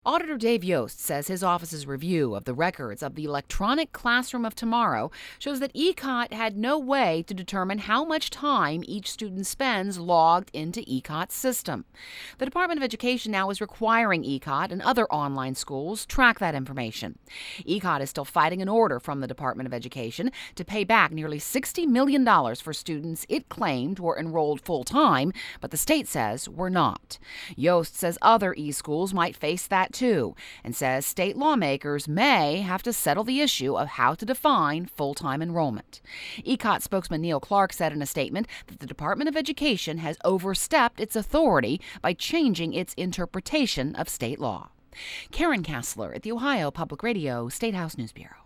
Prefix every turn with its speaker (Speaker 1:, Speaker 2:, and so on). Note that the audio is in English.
Speaker 1: Auditor Dave Yost says his office's review of the records of the electronic classroom of tomorrow shows that ECOT had no way to determine how much time each student spends logged into ECOT's system. The Department of Education now is requiring ECOT and other online schools track that information. ECOT is still fighting an order from the Department of Education to pay back nearly $60 million for students it claimed were enrolled full-time, but the state says were not. Yost says other e-schools might face that too, and says state lawmakers may have to settle the issue of how to define full-time enrollment. ECOT spokesman Neil Clark said in a statement that the Department of Education has overstepped its authority by changing its interpretation of state law. Karen Kassler at the Ohio Public Radio State House News Bureau.